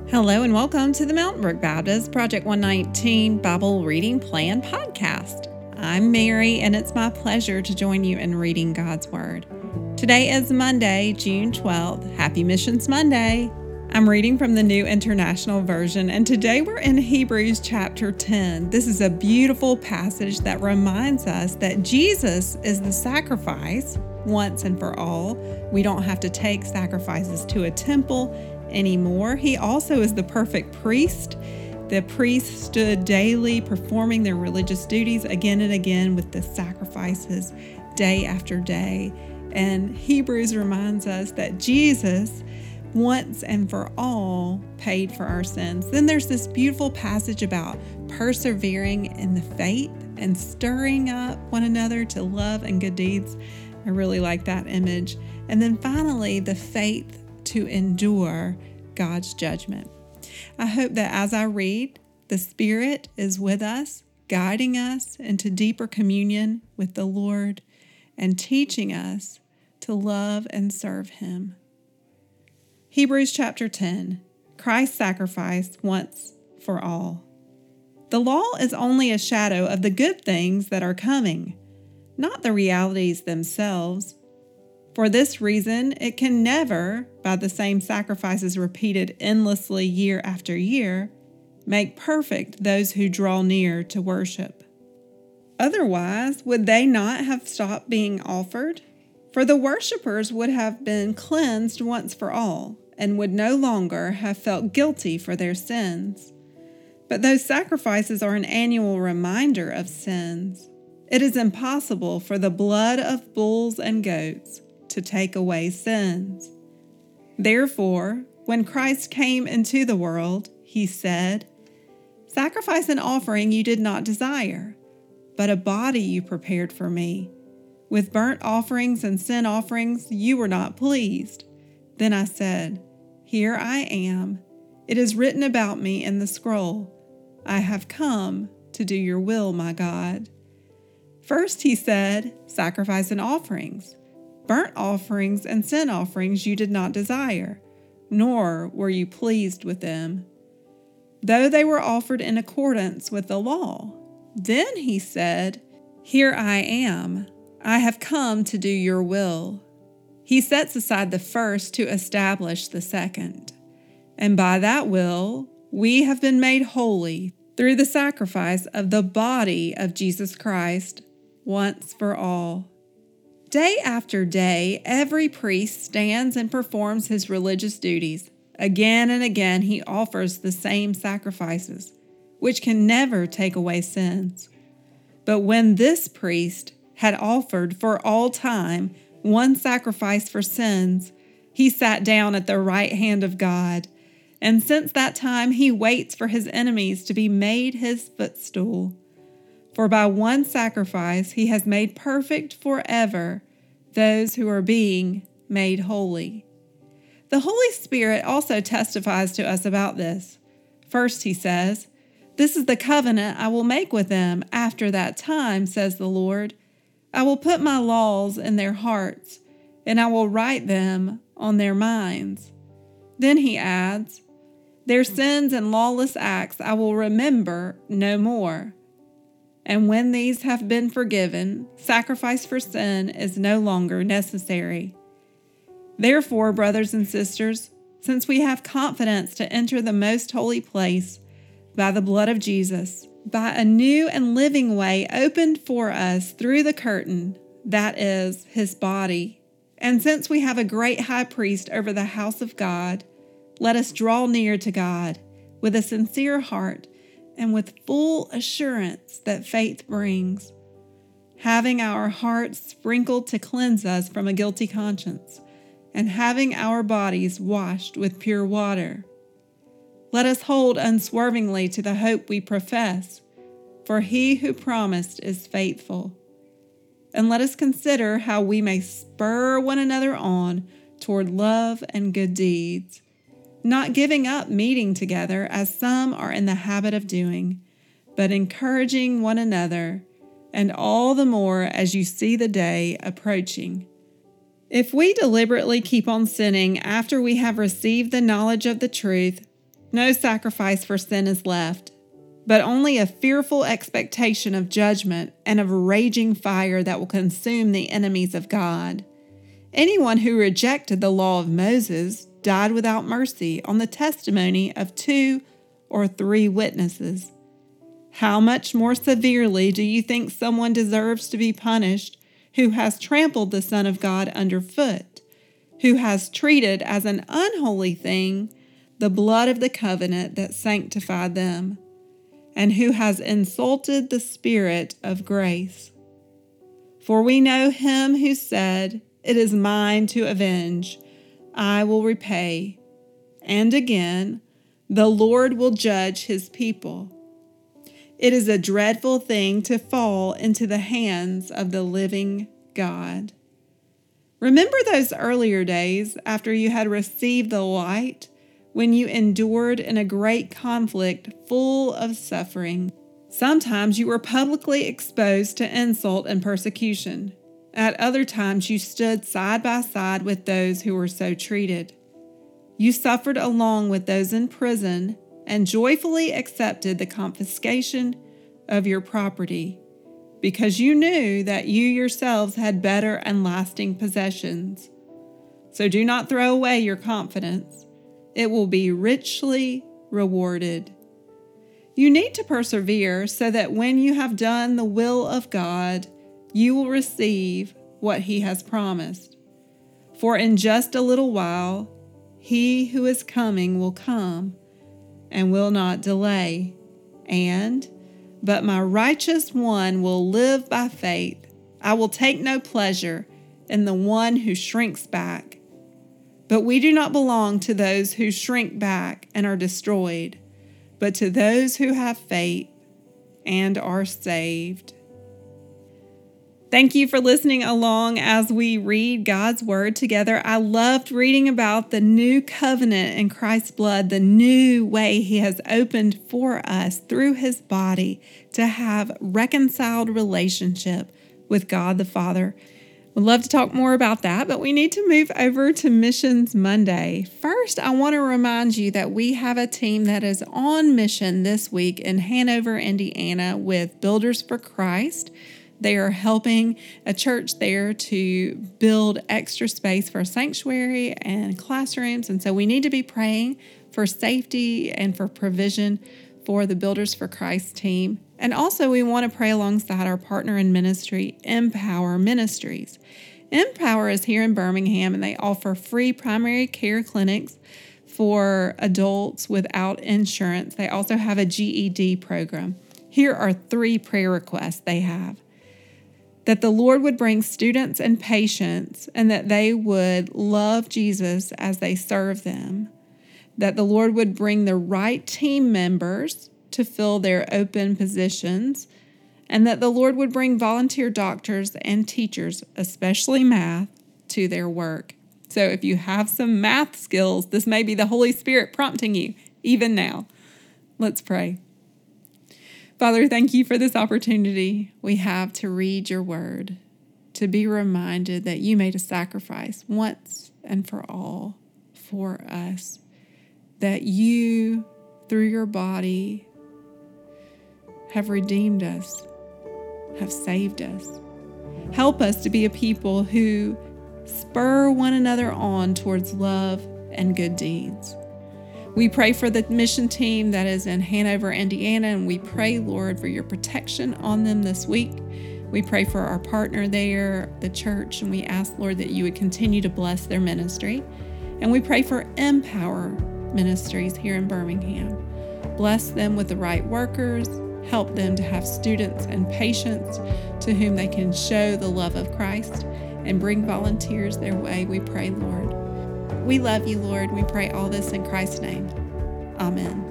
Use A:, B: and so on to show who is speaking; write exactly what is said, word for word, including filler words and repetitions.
A: Hello and welcome to the Mountain Brook Baptist Project one nineteen Bible Reading Plan podcast. I'm Mary and it's my pleasure to join you in reading God's Word. Today is Monday, June twelfth. Happy Missions Monday. I'm reading from the New International Version and today we're in Hebrews chapter ten. This is a beautiful passage that reminds us that Jesus is the sacrifice once and for all. We don't have to take sacrifices to a temple anymore. He also is the perfect priest. The priests stood daily performing their religious duties again and again with the sacrifices day after day. And Hebrews reminds us that Jesus once and for all paid for our sins. Then there's this beautiful passage about persevering in the faith and stirring up one another to love and good deeds. I really like that image. And then finally, the faith to endure God's judgment. I hope that as I read, the Spirit is with us, guiding us into deeper communion with the Lord and teaching us to love and serve Him. Hebrews chapter ten, Christ's sacrifice once for all. The law is only a shadow of the good things that are coming, not the realities themselves. For this reason, it can never, by the same sacrifices repeated endlessly year after year, make perfect those who draw near to worship. Otherwise, would they not have stopped being offered? For the worshipers would have been cleansed once for all, and would no longer have felt guilty for their sins. But those sacrifices are an annual reminder of sins. It is impossible for the blood of bulls and goats to take away sins. Therefore, when Christ came into the world, He said, "Sacrifice and offering you did not desire, but a body you prepared for me. With burnt offerings and sin offerings you were not pleased. Then I said, Here I am. It is written about me in the scroll. I have come to do your will, my God." First He said, "Sacrifice and offerings. Burnt offerings and sin offerings you did not desire, nor were you pleased with them, though they were offered in accordance with the law." Then He said, "Here I am. I have come to do your will." He sets aside the first to establish the second. And by that will, we have been made holy through the sacrifice of the body of Jesus Christ once for all. Day after day, every priest stands and performs his religious duties. Again and again, he offers the same sacrifices, which can never take away sins. But when this priest had offered for all time one sacrifice for sins, he sat down at the right hand of God. And since that time, he waits for his enemies to be made his footstool. For by one sacrifice he has made perfect forever those who are being made holy. The Holy Spirit also testifies to us about this. First he says, "This is the covenant I will make with them after that time, says the Lord. I will put my laws in their hearts, and I will write them on their minds." Then he adds, "Their sins and lawless acts I will remember no more. And when these have been forgiven, sacrifice for sin is no longer necessary." Therefore, brothers and sisters, since we have confidence to enter the most holy place by the blood of Jesus, by a new and living way opened for us through the curtain, that is, His body, and since we have a great high priest over the house of God, let us draw near to God with a sincere heart and with full assurance that faith brings, having our hearts sprinkled to cleanse us from a guilty conscience, and having our bodies washed with pure water. Let us hold unswervingly to the hope we profess, for He who promised is faithful. And let us consider how we may spur one another on toward love and good deeds, not giving up meeting together as some are in the habit of doing, but encouraging one another, and all the more as you see the day approaching. If we deliberately keep on sinning after we have received the knowledge of the truth, No sacrifice for sin is left, but only a fearful expectation of judgment and of raging fire that will consume the enemies of God. Anyone who rejected the law of Moses died without mercy on the testimony of two or three witnesses. How much more severely do you think someone deserves to be punished who has trampled the Son of God underfoot, who has treated as an unholy thing the blood of the covenant that sanctified them, and who has insulted the Spirit of grace? For we know him who said, "It is mine to avenge, I will repay." And again, "The Lord will judge his people." It is a dreadful thing to fall into the hands of the living God. Remember those earlier days after you had received the light, when you endured in a great conflict full of suffering. Sometimes you were publicly exposed to insult and persecution. At other times you stood side by side with those who were so treated. You suffered along with those in prison and joyfully accepted the confiscation of your property, because you knew that you yourselves had better and lasting possessions. So do not throw away your confidence. It will be richly rewarded. You need to persevere so that when you have done the will of God, you will receive what He has promised. For in just a little while, He who is coming will come and will not delay. And, but my righteous one will live by faith. I will take no pleasure in the one who shrinks back. But we do not belong to those who shrink back and are destroyed, but to those who have faith and are saved. Thank you for listening along as we read God's Word together. I loved reading about the new covenant in Christ's blood, the new way He has opened for us through His body to have reconciled relationship with God the Father. We'd love to talk more about that, but we need to move over to Missions Monday. First, I want to remind you that we have a team that is on mission this week in Hanover, Indiana with Builders for Christ. They are helping a church there to build extra space for a sanctuary and classrooms, and so we need to be praying for safety and for provision for the Builders for Christ team. And also we want to pray alongside our partner in ministry, Empower Ministries. Empower is here in Birmingham, and they offer free primary care clinics for adults without insurance. They also have a G E D program. Here are three prayer requests they have. That the Lord would bring students and patients, and that they would love Jesus as they serve them. That the Lord would bring the right team members to fill their open positions, and that the Lord would bring volunteer doctors and teachers, especially math, to their work. So if you have some math skills, this may be the Holy Spirit prompting you, even now. Let's pray. Father, thank you for this opportunity we have to read your word, to be reminded that you made a sacrifice once and for all for us, that you, through your body, have redeemed us, have saved us. Help us to be a people who spur one another on towards love and good deeds. We pray for the mission team that is in Hanover, Indiana, and we pray, Lord, for your protection on them this week. We pray for our partner there, the church, and we ask, Lord, that you would continue to bless their ministry. And we pray for Empower Ministries here in Birmingham. Bless them with the right workers. Help them to have students and patients to whom they can show the love of Christ and bring volunteers their way. We pray, Lord. We love you, Lord. We pray all this in Christ's name. Amen.